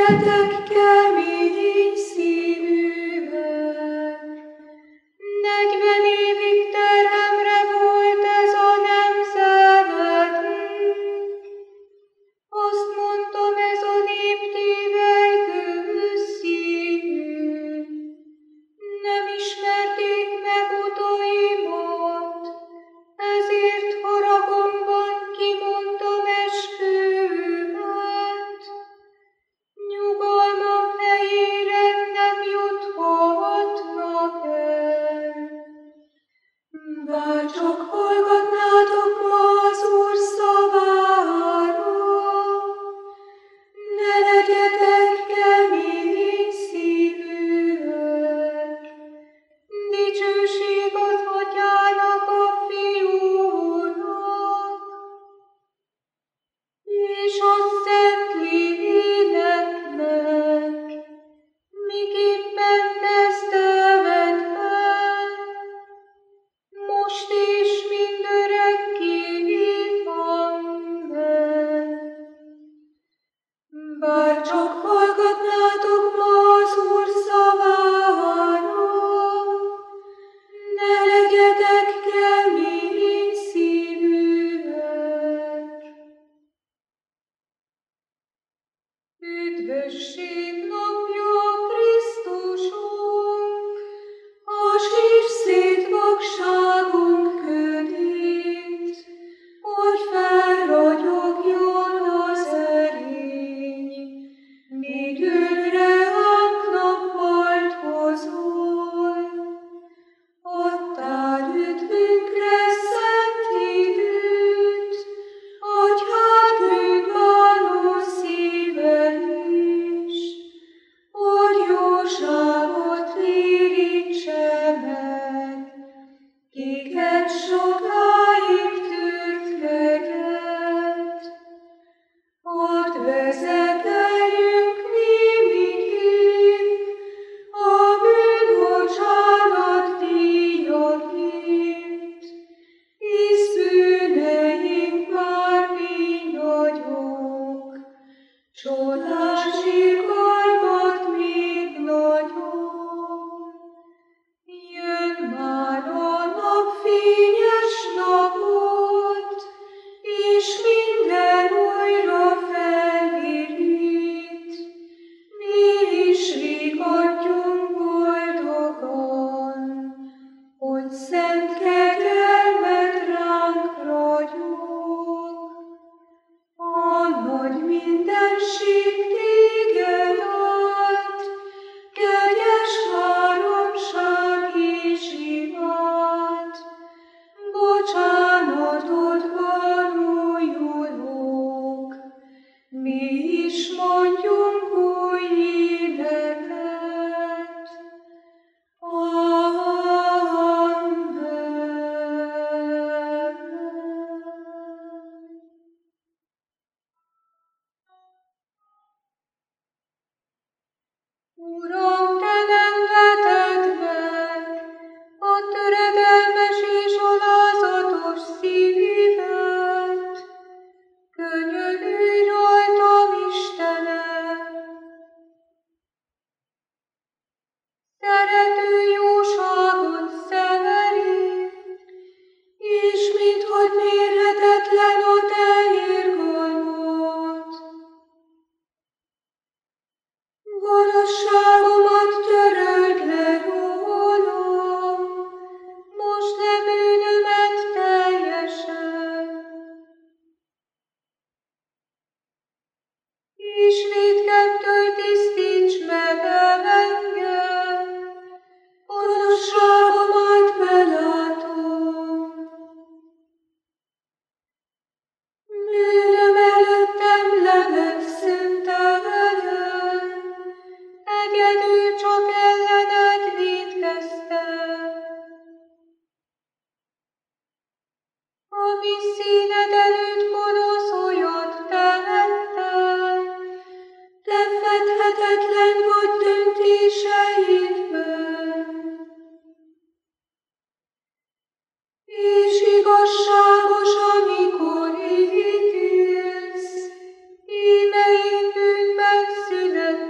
Íme én bűnben születtem,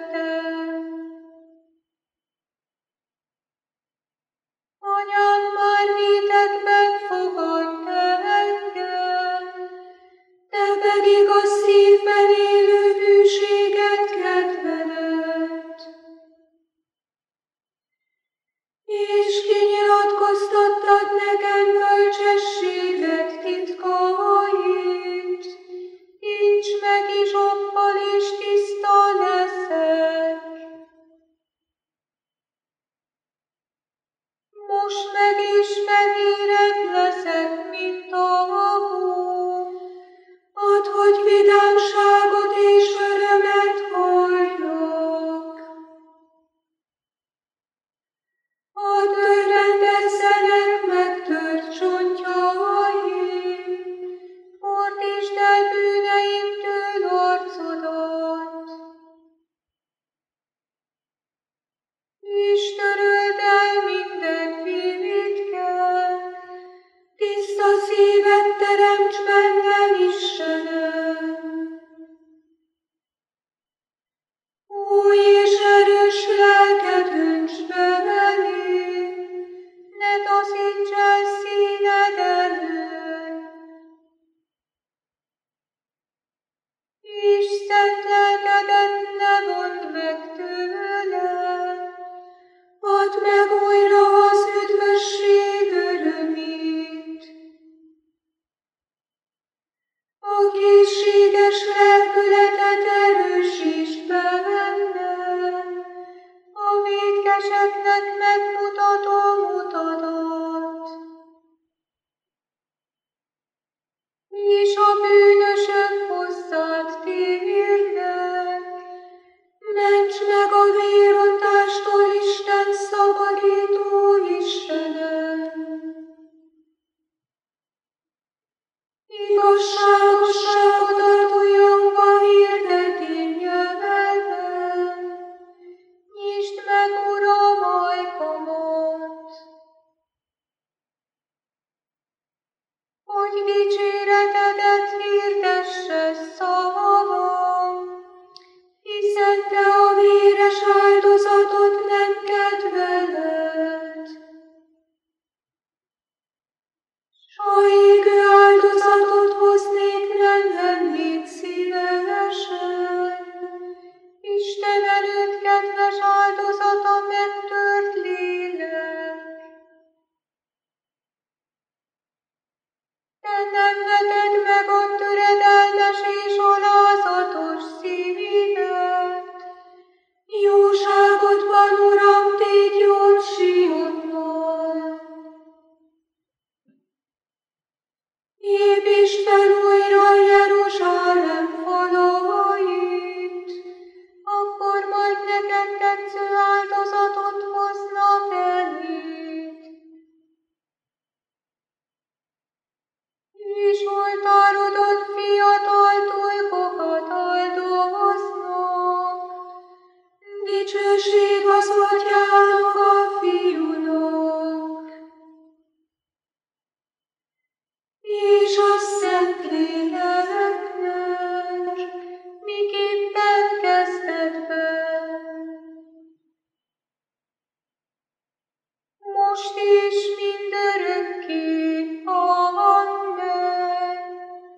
igaz szívben élő hűséget kedveled. És kinyilatkoztattad nekem bölcsességed titkait, így meg izsobbal és tiszta leszek. Most meg is fehérebb leszek, mint a hó. Add, hogy vidámságot és örömet halljak. Add, örvendezzenek megtört csontjaim, fordítsd el bűneimtől arcodat, és töröld el minden bűnötket, tiszta szívet teremts bennem, Istenem. Új és erős lelket önts be belém, ne taszíts el színed elől. És szent lelkedet ne vondd meg tőlem, add meg újra az üdvösség örömét. A készséges lelkületet erősítsd be bennem, a vétkeseknek megmutatom utadat, és a bűnösök hozzád térnek. Ments meg a vérontástól, Isten szabadító Istenem! Igazságosságodat újongva hirdet én nyelvemben, nyisd meg, Uram, ajkamat, hogy dicséretedet hirdesse szavam, hiszen te a véres áldozatot nem kedveled. S ha égő áldozatot hoznék, nem vennéd szívesen. Isten előtt kedves áldozat a megtört lélek. Te nem veted meg a töredelmes és alázatos szívet. Jóságodban, Uram, tégy jót Sionnal. Építsd fel újra Jeruzsálem falait, akkor majd neked tetsző áldozatot hoznak eléd. És oltárodon fiatal tujkokat áldoznak, dicsőség az Atyának, a Fiúnak, és a Szentléleknek, miképpen kezdetben, most is mindörökké. Amen.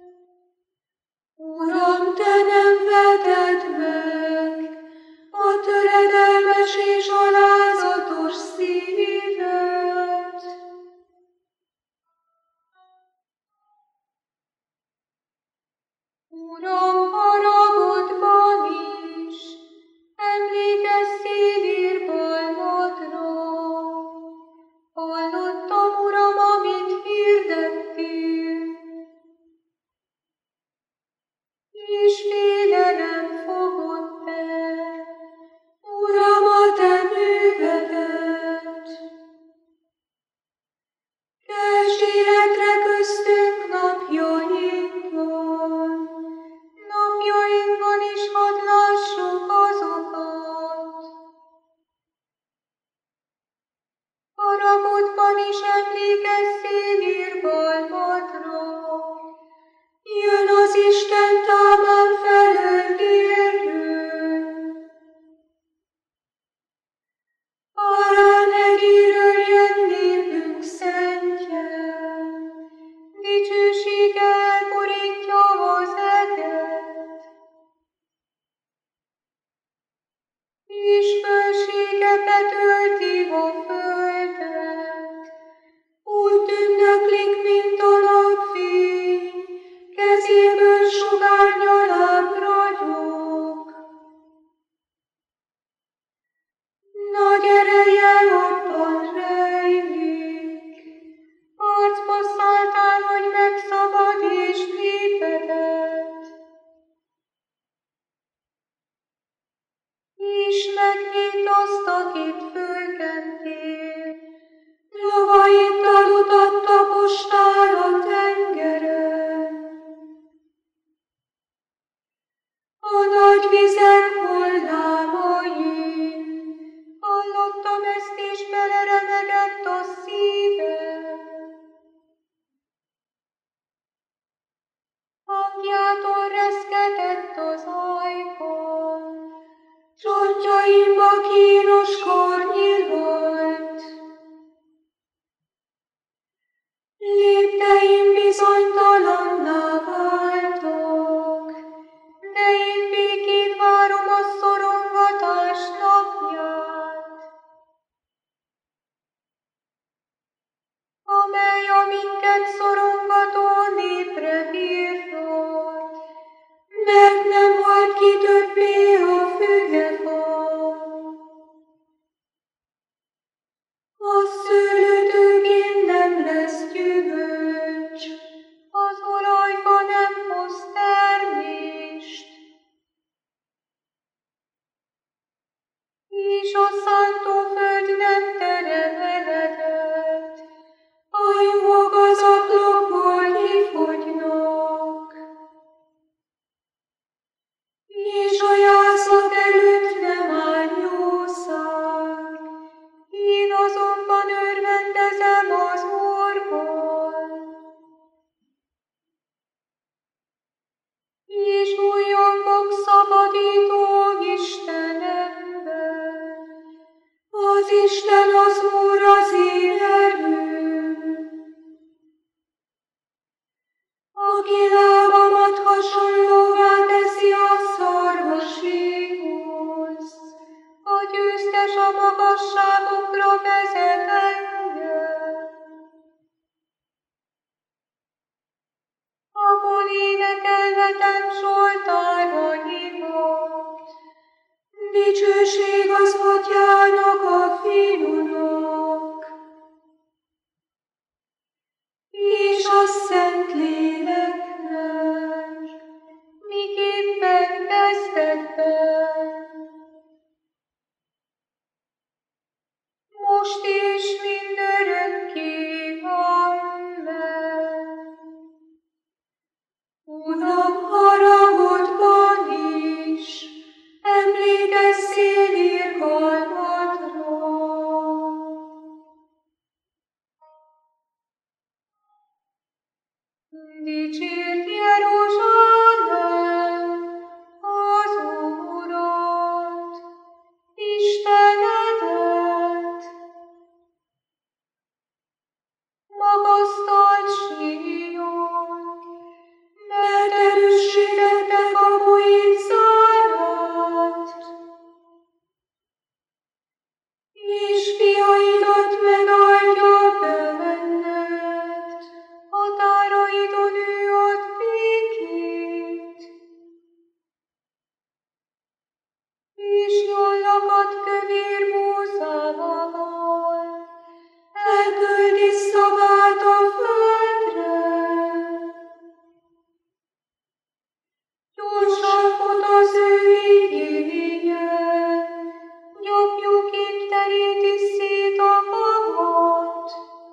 Uram, te nem veted meg a töredelmes és alázatos szívet. Uram, haragodban is emlékezz színírgalmadra. Hallottam, Uram, amit hirdettél, és félelem fogott el, Uram, a te művedet. Keltsd életre köztünk napjainkban is hadd lássuk azokat. Haragudban is emlékezz színírgalmadra, jön az Isten támán fel sennyit azt, akit fölkentél. Lovaiddal utat tapostál a tengeren. A nagy vizek hullámain hallottam ezt, és beleremegett a szívem. Hangjától reszketett az ajkam, csontjaimba kínos kor nyílt. Lépteim bizonytalanná váltak, de én békét várom a szorongatás napját, amely a minket szorongató népre hirdat, mert nem halt ki többé a fügefa. A szőlőtőkén nem lesz gyümölcs, az olajfa nem hoz termést, és a szántóföld nem terem eleget, a juhok az ablakból kifogynak, és a jászlat előtt nem áll jószág. Én azonban örvendezem az Úrban, és újjongok szabadító Istenemben. Az Isten az Úr az én erőm, aki lábamat hasonlóvá teszi a szarvaséhoz. A győztes a magasságokra vezet engem. Ahol énekelhetem Zsoltárra hívott. Dicsőség az Atyának, a Fiúnak, és a Szentléleknek, miképpen kezdetben, most és mindörökké. Amen. Uram, haragodban is, emlékezzél irgalmadra. Dicsérd Jeruzsálem az Urat, Istenedet. Magasztald Sion, mert erősségednek kapuit zárat, és fiaidat megáldja benned, határaidon ő ad békét, és jollakat kövér búzával, elküldi szavát a földre. Gyorsan fut az ő igéje, jobbjuk teríti szét a havat,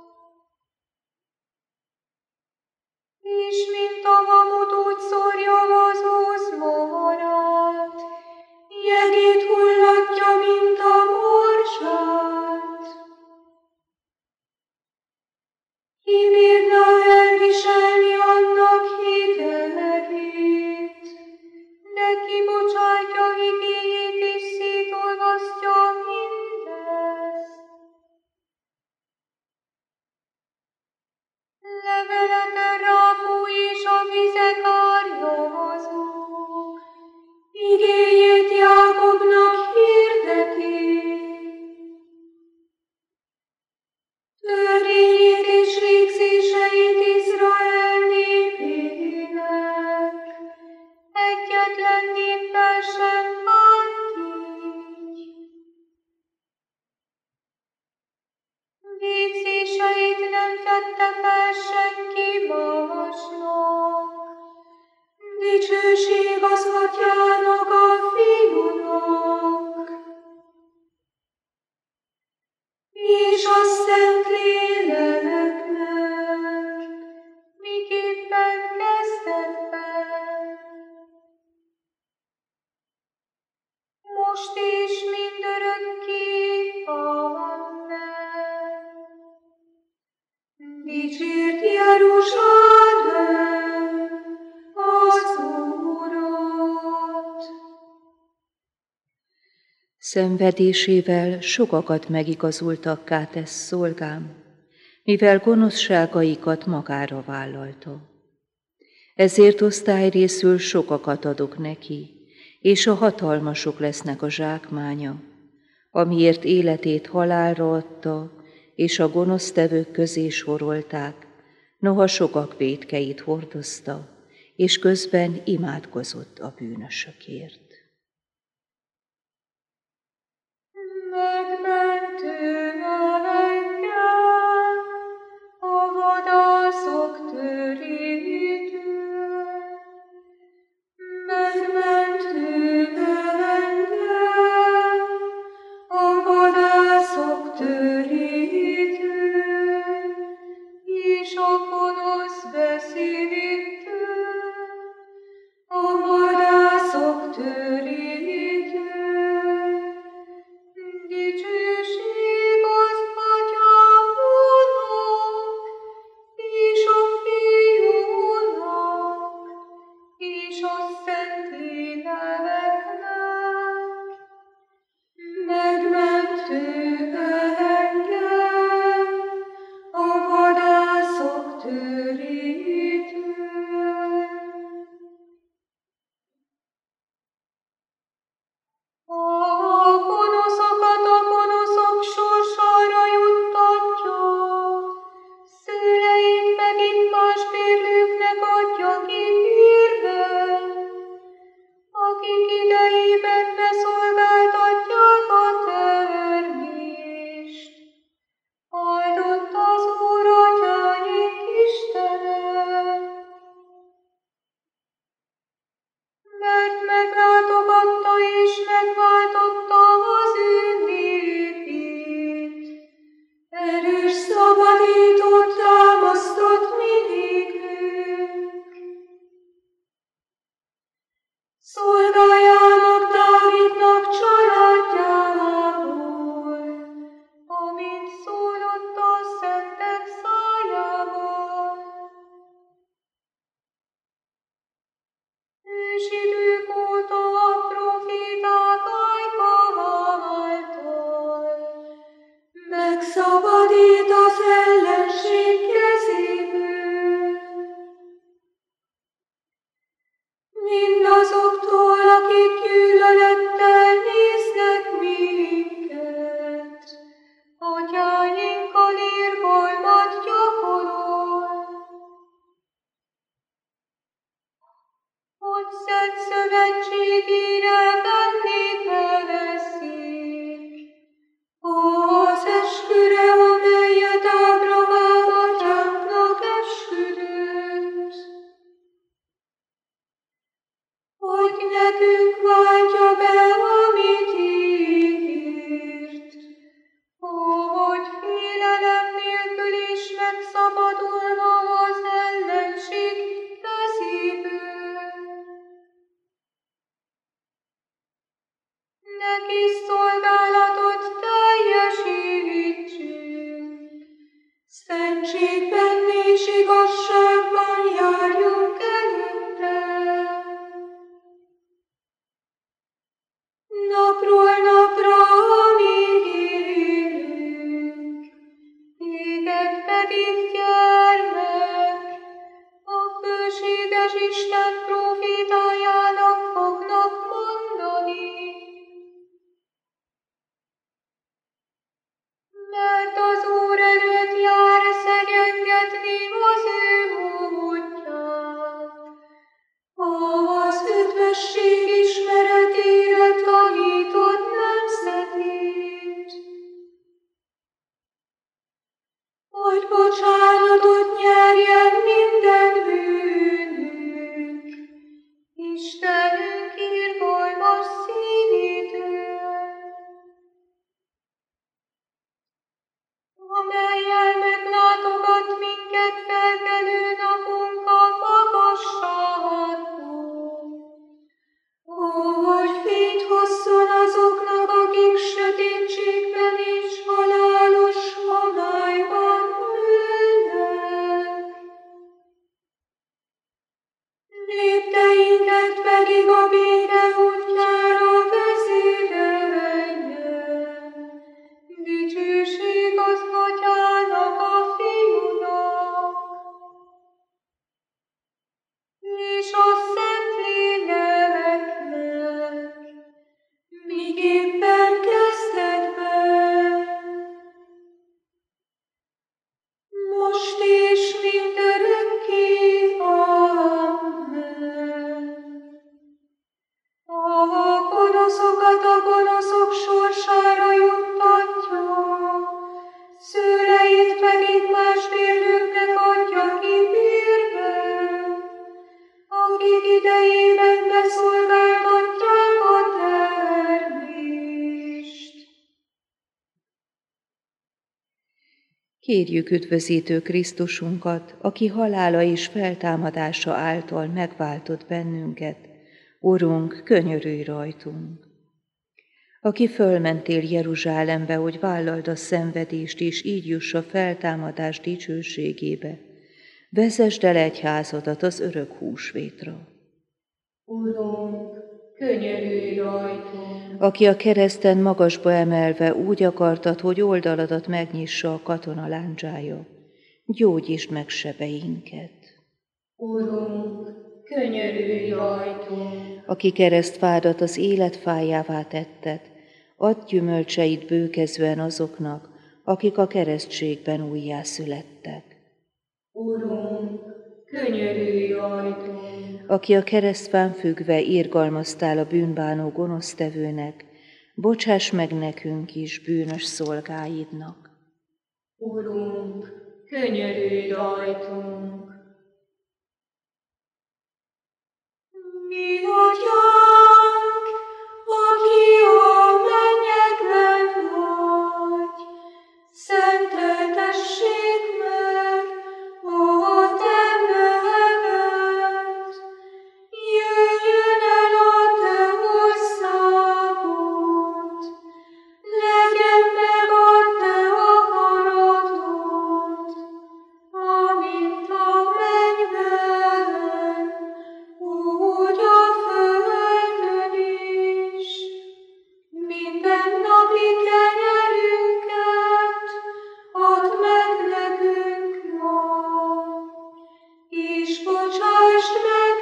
és mint a mamut úgy szórja az ózmoharát, jegét hullatja, mint a morzsát. Ki bírná elviselni annak hidegét, de kibocsátja igéjét és szétolvasztja mindezt. Leveleten ráfúj, és a vizek árnyalazók, igéjét Jákobnak hirdeti. Törvényét és végzéseit Izrael népének, egyetlen néppel sem bánt így. Végzéseit nem fedte fel senki másnak. Dicsőség az Atyának, a Fiúnak, most is mindörökké. Amen. Dicsért Jeruzsálem az Urat. Szenvedésével sokakat megigazultakká tesz szolgám, mivel gonoszságaikat magára vállalta. Ezért osztályrészül sokakat adok neki, és a hatalmasok lesznek a zsákmánya, amiért életét halálra adta, és a gonosztevők közé sorolták, noha sokak vétkeit hordozta, és közben imádkozott a bűnösökért. Megmentően engem a vadászok törítőn. Megmentően engem a vadászok törítőn, és a gonosz beszédtől, a vadászok törítőn. Dicsőség az Atyának, és a Fiúnak, és a Szentléleknek. Megmentő engem a vadászok törítőn. A gonoszokat a gonoszok sorsára juttatja, szőleit megint más bérlőknek adja ki bérben, akik idejében beszolgáltatják a termést. Áldott az Úr atyáink Istene, mert meglátogatta és megváltotta az ő népét. Erős szabadítót támasztott minékünk. Szolgájának Dávidnak családjából, amint szólott a szentek szájával. Ősidők óta a proféták ajka által megszabadít az ellenség kezéből. Mindazoktól, akik gyűlölettel néznek minket, atyáinkkal irgalmat gyakorol. Hogy szent szövetségére bennét elveszik, az esküre, amelyet Ábrahám atyánknak esküdött, hogy nekünk váltja be, amit ígért, hogy félelem nélkül is megszabadulna az ellenség kezéből. Neki szolgálatot teljesítsünk, szentségben és igazságban járjunk előtte. Napról napra, amíg élünk, téged pedig gyermek, a főséges Isten profétájának fognak mondani. Mert az Úr előtt jár szegényen mindig a béke útjára vezéreljen. Dicsőség az Atyának, a Fiúnak, és a Szentléleknek, miképpen kezdetben, most és mindörökké. Amen. A gonoszokat a gonoszok sorsára juttatja, szőleit pedig más bérlőknek adja ki bérbe, akik idejében beszolgáltatják a termést. Kérjük üdvözítő Krisztusunkat, aki halála és feltámadása által megváltott bennünket. Urunk, könyörülj rajtunk! Aki fölmentél Jeruzsálembe, hogy vállald a szenvedést, és így juss a feltámadás dicsőségébe, vezesd el egyházadat az örök húsvétra. Urunk, könyörülj rajtunk! Aki a kereszten magasba emelve úgy akartad, hogy oldaladat megnyissa a katona láncsája, gyógyítsd meg sebeinket. Urunk, könyörülj rajtunk! Aki keresztfádat az élet fájává tetted, add gyümölcseit bőkezően azoknak, akik a keresztségben újjászülettek. Urunk, könyörülj rajtunk! Aki a keresztfán függve irgalmaztál a bűnbánó gonosztevőnek, bocsáss meg nekünk is, bűnös szolgáidnak. Urunk, könyörülj rajtunk! Mi Atyánk, aki a mennyekben vagy, szenteltessék meg a te neved. Jöjjön el a te országod, legyen meg a te akaratod, amint a mennyben, úgy a földön is. Mindennapi kenyerünket add meg nekünk ma, és bocsásd meg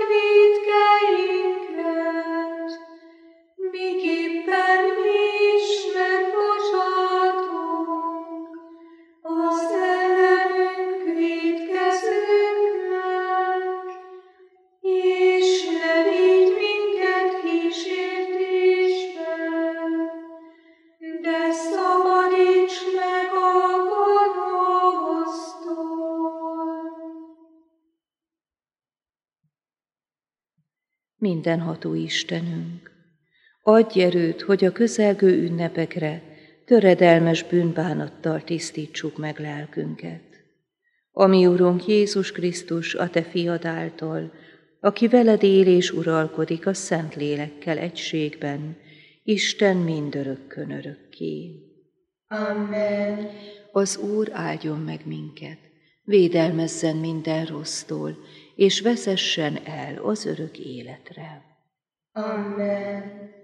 vétkeinket, miképpen mi is megbocsátunk az ellenünk vétkezőknek, és ne vigy minket kísértésbe, de szabadíts meg a gonosztól. Mindenható Istenünk, adj erőt, hogy a közelgő ünnepekre töredelmes bűnbánattal tisztítsuk meg lelkünket. Ami Urunk Jézus Krisztus, a Te Fiad által, aki veled él és uralkodik a Szentlélekkel egységben, Isten mindörökkön örökké. Amen. Az Úr áldjon meg minket, védelmezzen minden rossztól, és vezessen el az örök életre. Amen.